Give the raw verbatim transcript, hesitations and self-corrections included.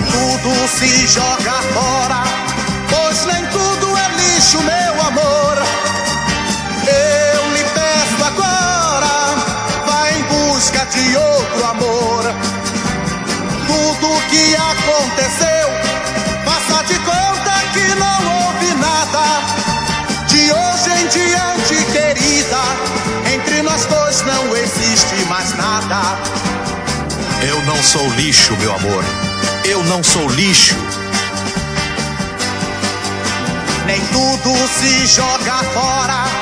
Nem tudo se joga fora, pois nem tudo é lixo, meu amor. Eu lhe peço agora, vá em busca de outro amor. Tudo que aconteceu, faça de conta que não houve nada. De hoje em diante, querida, entre nós dois não existe mais nada. Eu não sou lixo, meu amor. Eu não sou lixo. Nem tudo se joga fora,